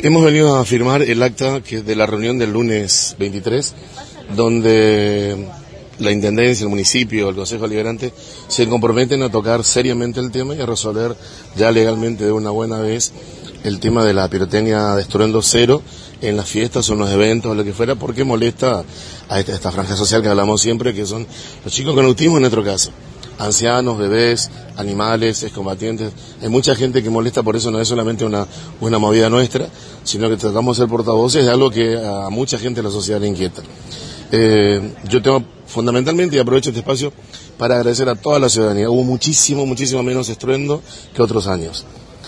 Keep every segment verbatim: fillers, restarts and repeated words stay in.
Hemos venido a firmar el acta que de la reunión del lunes veintitrés, donde la Intendencia, el municipio, el Consejo Deliberante se comprometen a tocar seriamente el tema y a resolver ya legalmente de una buena vez el tema de la pirotecnia de estruendo cero en las fiestas o en los eventos o lo que fuera, porque molesta a esta, esta franja social que hablamos siempre, que son los chicos con autismo en nuestro caso. Ancianos, bebés, animales, excombatientes. Hay mucha gente que molesta, por eso no es solamente una, una movida nuestra, sino que tratamos de ser portavoces de algo que a mucha gente de la sociedad le inquieta. Eh, yo tengo fundamentalmente, y aprovecho este espacio para agradecer a toda la ciudadanía. Hubo muchísimo, muchísimo menos estruendo que otros años.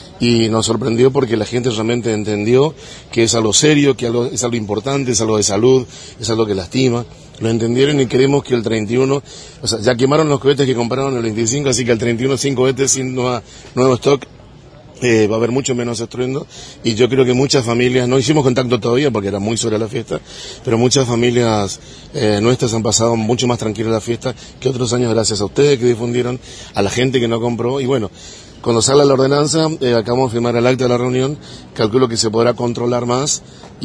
Y nos sorprendió porque la gente realmente entendió que es algo serio, que algo, es algo importante, es algo de salud, es algo que lastima. Lo entendieron y queremos que el treinta y uno, o sea, ya quemaron los cohetes que compraron el veinticinco, así que el treinta y uno sin cohetes, sin nueva, nuevo stock, eh, va a haber mucho menos estruendo. Y yo creo que muchas familias, no hicimos contacto todavía porque era muy sobre la fiesta, pero muchas familias eh, nuestras han pasado mucho más tranquilas la fiesta que otros años, gracias a ustedes que difundieron, a la gente que no compró. Y bueno, cuando salga la ordenanza, eh, acabamos de firmar el acta de la reunión, calculo que se podrá controlar más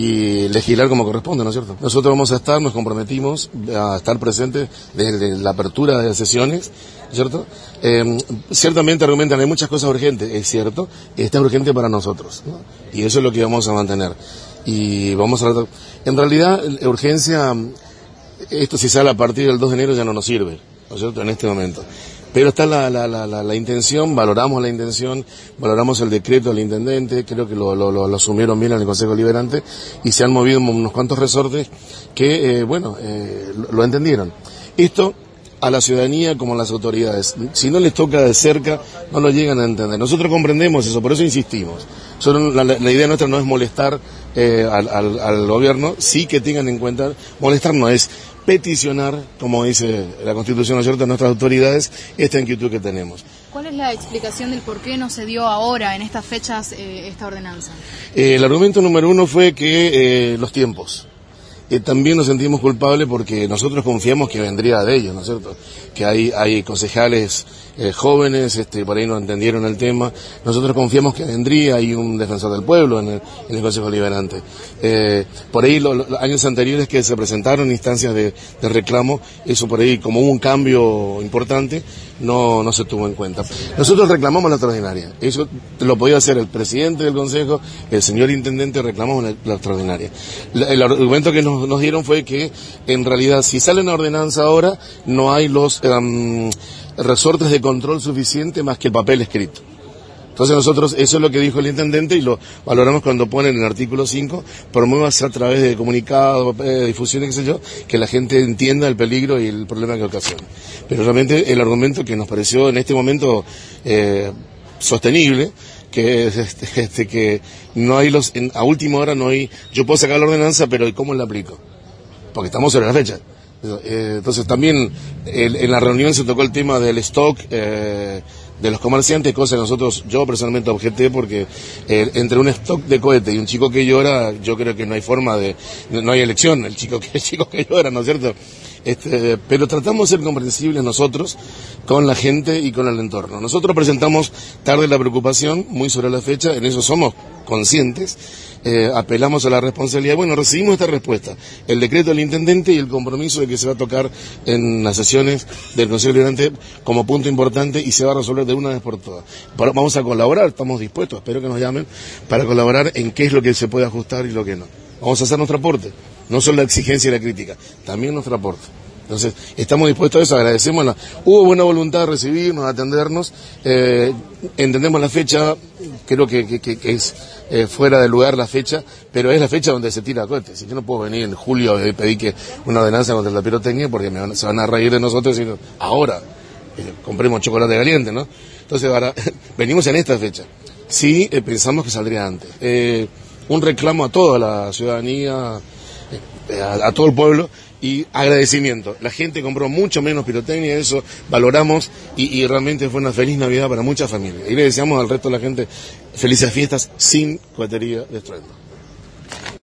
y legislar como corresponde, ¿no es cierto? Nosotros vamos a estar, nos comprometimos a estar presentes desde la apertura de las sesiones, ¿cierto? Eh, ciertamente argumentan, hay muchas cosas urgentes, es cierto, esta es urgente para nosotros, ¿no? Y eso es lo que vamos a mantener. Y vamos a... En realidad, la urgencia, esto si sale a partir del dos de enero ya no nos sirve, ¿no es cierto?, en este momento. Pero está la, la, la, la, la intención, valoramos la intención, valoramos el decreto del intendente, creo que lo, lo, lo, lo asumieron bien en el Consejo Deliberante y se han movido unos cuantos resortes que, eh, bueno, eh, lo, lo entendieron. Esto a la ciudadanía como a las autoridades, si no les toca de cerca, no lo llegan a entender. Nosotros comprendemos eso, por eso insistimos. Solo la, la idea nuestra no es molestar eh, al, al, al gobierno, sí que tengan en cuenta, molestar no es peticionar, como dice la Constitución, ¿no es cierto?, a nuestras autoridades, esta inquietud que tenemos. ¿Cuál es la explicación del por qué no se dio ahora, en estas fechas, eh, esta ordenanza? Eh, el argumento número uno fue que eh, los tiempos. Eh, también nos sentimos culpables porque nosotros confiamos que vendría de ellos, ¿no es cierto?, que hay, hay concejales eh, jóvenes, este, por ahí no entendieron el tema. Nosotros confiamos que vendría, hay un defensor del pueblo en el, en el Consejo Deliberante. Eh, por ahí los, los años anteriores que se presentaron instancias de, de reclamo, eso por ahí como hubo un cambio importante, no, no se tuvo en cuenta. Nosotros reclamamos la extraordinaria, eso lo podía hacer el presidente del Consejo, el señor intendente, reclamamos la, la extraordinaria. La, el argumento que nos, nos dieron fue que en realidad si sale una ordenanza ahora, no hay los um, resortes de control suficiente más que el papel escrito. Entonces nosotros, eso es lo que dijo el intendente y lo valoramos cuando ponen en el artículo cinco, promuévase a través de comunicados, eh, difusiones, qué sé yo, que la gente entienda el peligro y el problema que ocasiona. Pero realmente el argumento que nos pareció en este momento eh, sostenible, que es este, este, que no hay los, en, a última hora no hay, yo puedo sacar la ordenanza, pero ¿cómo la aplico? Porque estamos sobre la fecha. Eh, entonces también el, en la reunión se tocó el tema del stock eh, de los comerciantes, cosa que nosotros, yo personalmente objeté porque eh, entre un stock de cohete y un chico que llora, yo creo que no hay forma de, no hay elección, el chico que, el chico que llora, ¿no es cierto? Este, pero tratamos de ser comprensibles nosotros con la gente y con el entorno. Nosotros presentamos tarde la preocupación, muy sobre la fecha, en eso somos conscientes, eh, apelamos a la responsabilidad. Bueno, recibimos esta respuesta, el decreto del intendente y el compromiso de que se va a tocar en las sesiones del Consejo Deliberante como punto importante y se va a resolver de una vez por todas. Vamos a colaborar, estamos dispuestos, espero que nos llamen para colaborar en qué es lo que se puede ajustar y lo que no. Vamos a hacer nuestro aporte, no solo la exigencia y la crítica, también nuestro aporte. Entonces, estamos dispuestos a eso, agradecemos la... Hubo buena voluntad de recibirnos, de atendernos, eh, entendemos la fecha, creo que, que, que es eh, fuera de lugar la fecha, pero es la fecha donde se tira cohetes. Si yo no puedo venir en julio y pedir que una ordenanza contra la pirotecnia porque me van, se van a reír de nosotros y decir, ahora, eh, compremos chocolate caliente, ¿no? Entonces, ahora, venimos en esta fecha. Sí, eh, pensamos que saldría antes. Eh, un reclamo a toda la ciudadanía, eh, a, a todo el pueblo, y agradecimiento. La gente compró mucho menos pirotecnia, eso valoramos y, y realmente fue una feliz Navidad para muchas familias. Y le deseamos al resto de la gente felices fiestas sin cohetería de estruendo.